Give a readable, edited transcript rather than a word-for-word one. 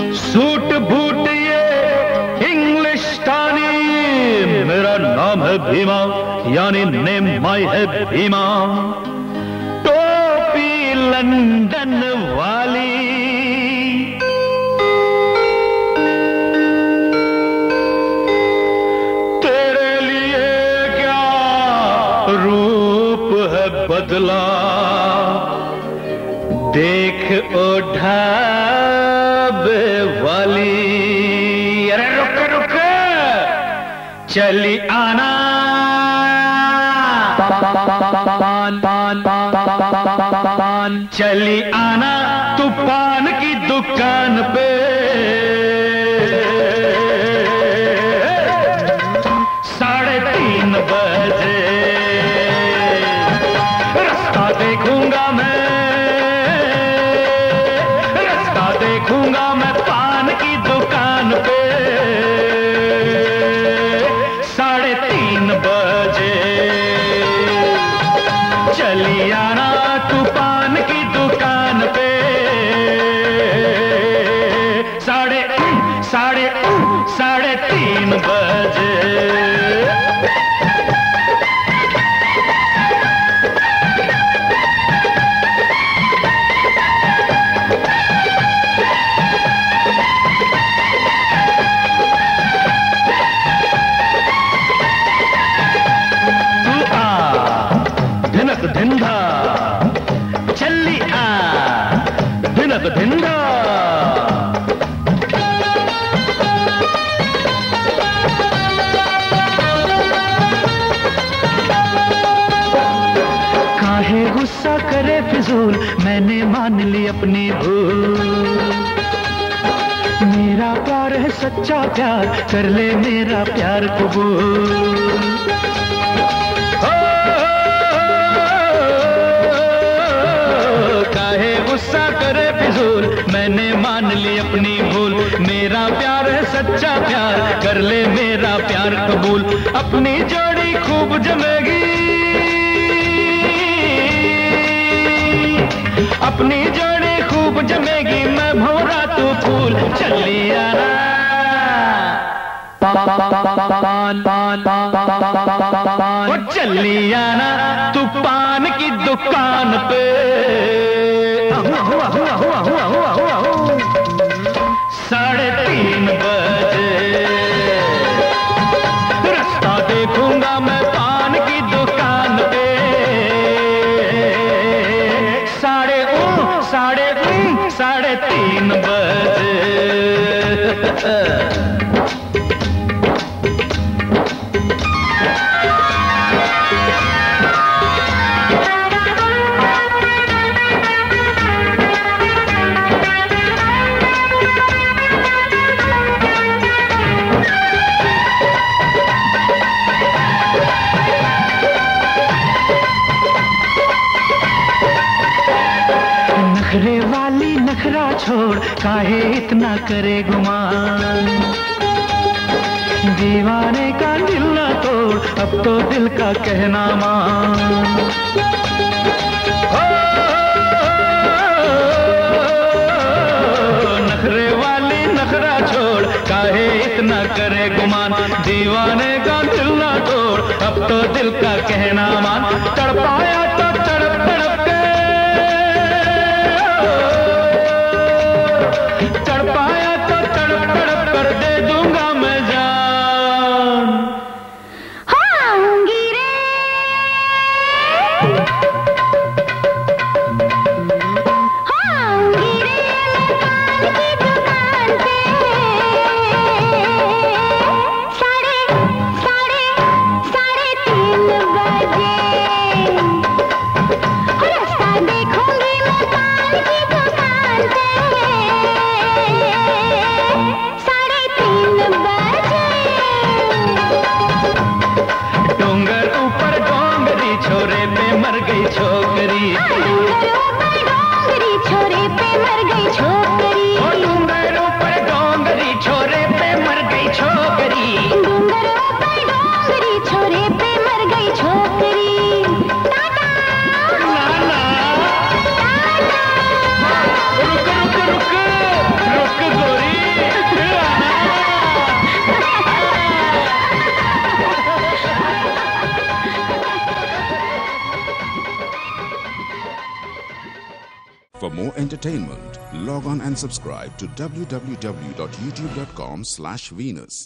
Suit boot ये इंग्लिशतानी, मेरा नाम है भीमा, यानी नेम माई है भीमा। टोपी लंदन वाली, तेरे लिए क्या रूप है बदला, देख ओ ढाबे वाली। अरे रुक रुक, चली आना, चली आना तू पान की दुकान पे। 3:30 बजे रास्ता देखूंगा मैं, रास्ता देखूंगा मैं पान की दुकान पे। 3:30 बजे चली आना तू पान की दुकान पे। 3:30 बजे। धिंधा चली आ, धिनक धिंधा। काहे गुस्सा करे फिजूल, मैंने मान ली अपनी भूल। मेरा प्यार है सच्चा प्यार, कर ले मेरा प्यार कबूल। गुस्सा करे फिजूल, मैंने मान ली अपनी भूल। मेरा प्यार है सच्चा प्यार, कर ले मेरा प्यार कबूल। अपनी जोड़ी खूब जमेगी, अपनी जोड़ी खूब जमेगी, मैं भंवरा तू फूल। चली आना चली आना तू पान की दुकान पे। 3:30 बजे रास्ता देखूंगा मैं पान की दुकान पे। 3:30 बजे। नखरे वाली नखरा छोड़, काहे इतना करे गुमान। दीवाने का दिल ना तोड़, अब तो दिल का कहना मान। नखरे वाली नखरा छोड़, काहे इतना करे गुमान। दीवाने का दिल ना तोड़, अब तो दिल का कहना मान। तड़पाया तो तड़प तड़प के, तड़पाया तो तड़प तड़प कर दे दूंगा मैं जान। आऊंगी रे, आऊंगी रे पान की दुकान पे। 3:30 बजे रास्ता देखूंगी मैं पान की दुकान पे। 3:30 बजे। डोंगर ऊपर डोंगरी छोरे पे मर गई छोकरी। डोंगर ऊपर डोंगरी छोरे पे मर गई छोकरी। डोंगर ऊपर डोंगरी छोरे पे मर गई छोकरी। डोंगर ऊपर डोंगरी छोरे पे मर गई छोकरी। टाटा नाना टाटा। रुक रुक रुक रुक गोरी। For more entertainment, log on and subscribe to www.youtube.com/Venus.